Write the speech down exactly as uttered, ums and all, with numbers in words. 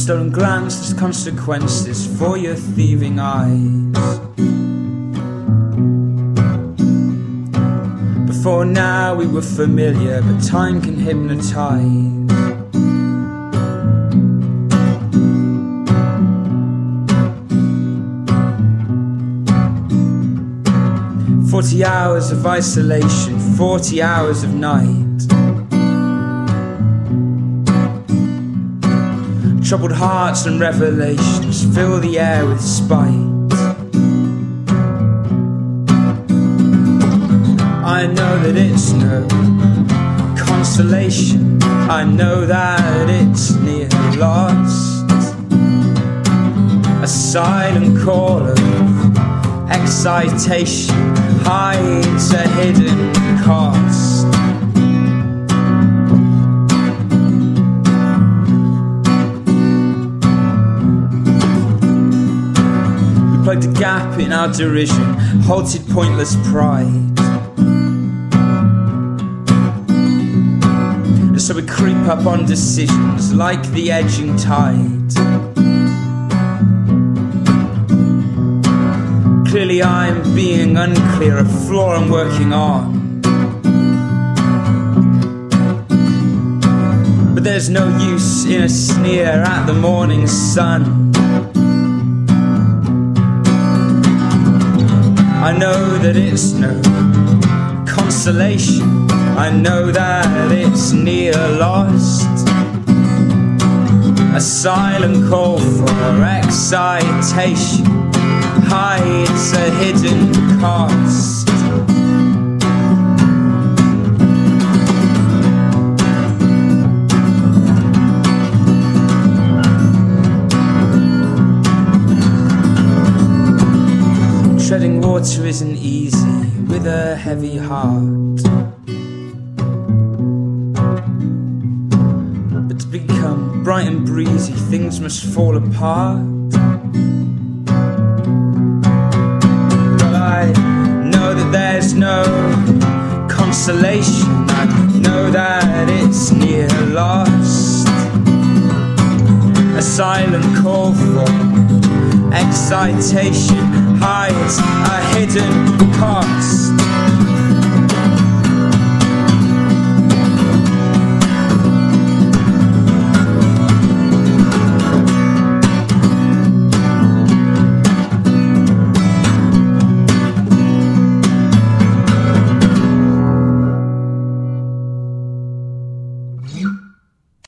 stolen glance, there's consequences for your thieving eyes. Before now we were familiar, but time can hypnotise. Forty hours of isolation, forty hours of night. Troubled hearts and revelations fill the air with spite. I know that it's no consolation, I know that it's near lost. A silent call of excitation hides a hidden cost. We plugged a gap in our derision, halted pointless pride. And so we creep up on decisions like the edging tide. Clearly I'm being unclear, a flaw I'm working on. But there's no use in a sneer at the morning sun. I know that it's no consolation, I know that it's near lost. A silent call for excitation hides a hidden cost. Treading water isn't easy with a heavy heart, but to become bright and breezy things must fall apart. There's no consolation, I know that it's near lost. A silent call for excitation hides a hidden cost.